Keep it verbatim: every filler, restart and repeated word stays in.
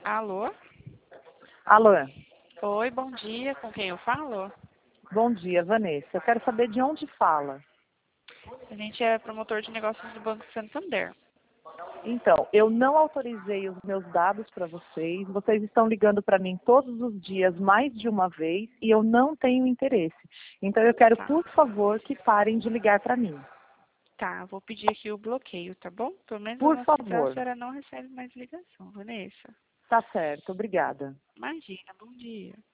Alô? Alô, Oi, bom dia. Com quem eu falo? bom dia, Vanessa. Eu quero saber de onde fala. A gente é promotor de negócios do Banco Santander. Então, eu não autorizei os meus dados para vocês. Vocês estão ligando para mim todos os dias, mais de uma vez, e eu não tenho interesse. Então, eu quero, Tá. por favor, que parem de ligar para mim. Tá, vou pedir aqui o bloqueio, tá bom? Pelo menos no Por nosso central a favor. senhora não recebe mais ligação, Vanessa. Tá certo, obrigada. Imagina, bom dia.